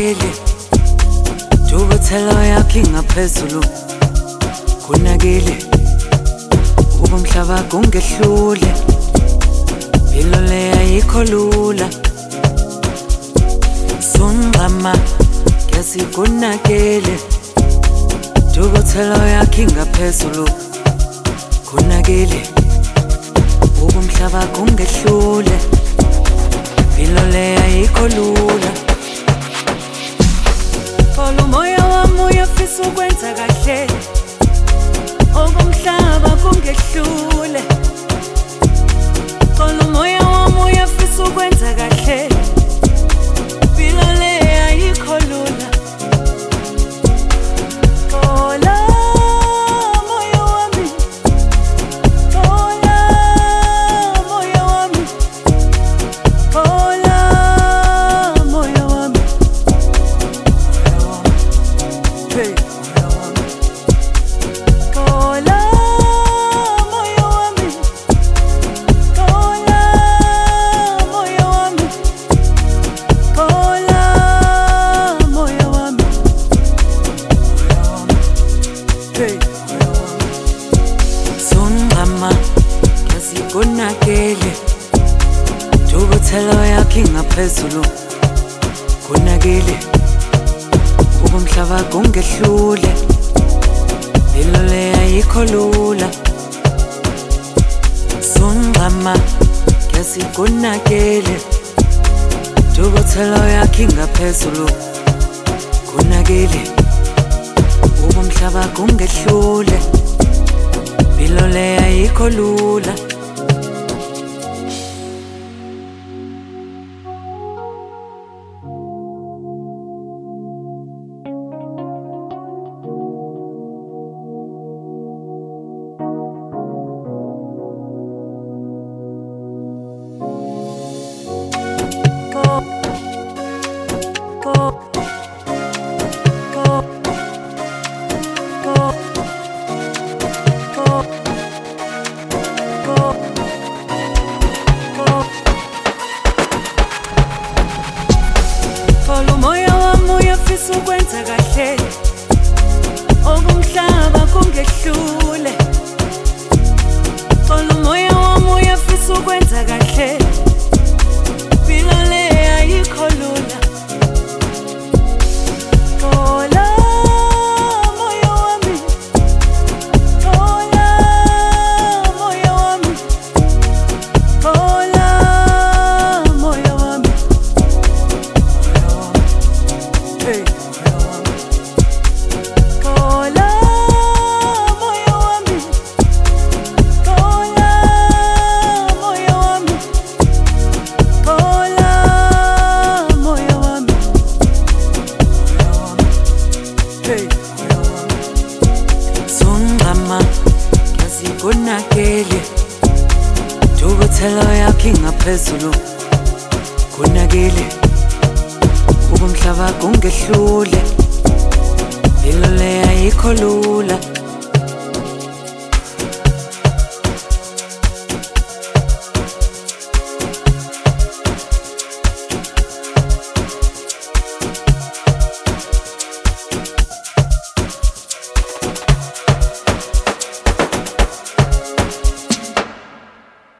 konakele Dubuthelo yakhe ngaphezulu konakele Ubumhlaba kungehlule Impilo le ayikho lula Sungqama kesi konakele Dubuthelo yakhe ngaphezulu konakele Ubumhlaba kungehlule Impilo le ayikho lula Xola umoya wami uyafisa ukwenza kahle Okumhlaba kungehlule Xola umoya wami uyafisa ukwenza kahle Impilo le ayikho lula Xola moya wami Xola moya wami Xola moya wami Hey Xola moya wami Xola moya wami Xola moya wami Hey Sungqama kesi konakele Dubuthelo yakhe ngaphezulu konakele Ubumhlaba kungehlule Impilo le ayikho lula Sungqama kesi konakele Dubuthelo yakhe ngaphezulu konakele Ubumhlaba kungehlule Impilo le ayikho lula Xola umoya wami uyafisa ukwenza kahle Okumhlaba kungehlule Xola umoya wami uyafisa ukwenza kahle Impilo le ayikho lula Xola moya wami Xola moya wami Xola moya wami Hey Xola moya wami Xola moya wami Xola moya wami Hey Sungqama kesi konakele Dubuthelo yakhe ngaphezulu konakele Ubumhlaba kungehlule Impilo le ayikho lula